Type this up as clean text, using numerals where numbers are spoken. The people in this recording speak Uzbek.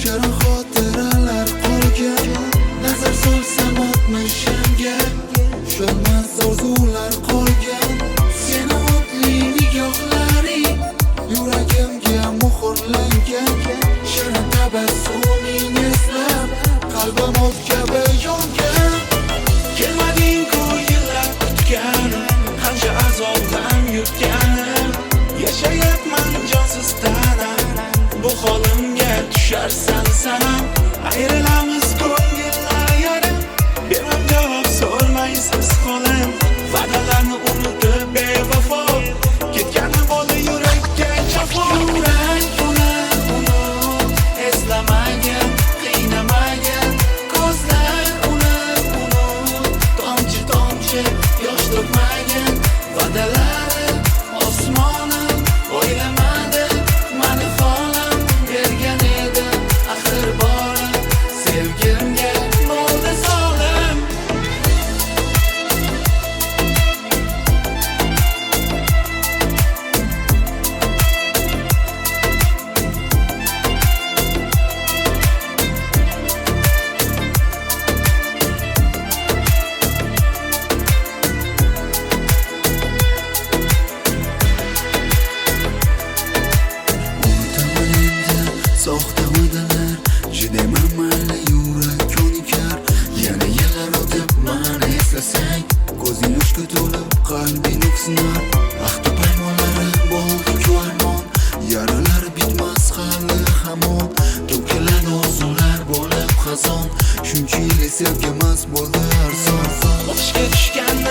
shirin xotiralar qolgan. Nazar solsam o'tmishimga ushalmas orzular qolgan. Seni o'tli nigohlaring yuragimga muhrlangan. Shirin tabassuming eslab qalbim o't kabi yongan. Kelmading-ku yillab kutganim, qancha azobdan yutganim. Yashayapman jonsiz tanam, bu holimga tusharsan sanam. Ayrilamiz ko'ngillar yarim, bermam javob so'rmaysiz qo'lim. Va'dalarni unutib bevafo ketgani bo'ldi yurakka jafo. Yurak uni eslamagan, qiynamagan. Ko'zlar uni tomchi tomchi yosh to'kmagan. Va'dalari osmonim o'ylamadi, mani xolam bergan edi. Axir bori sevgimga bo'ldi zolim. Unutaman endi soxta va'dalar, chidayman mayli yurak ko'nikar. Yana yillar o'tib mani eslasang, ko'zing yoshga to'lib qalbing o'ksinar. Ahdi paymonlari bo'ldi-ku armon, yaralari bitmas hali hamon. To'kiladi orzular bo'lib xazon, shuncha yil sevgimiz bo'ldi arson. Boshga tushgan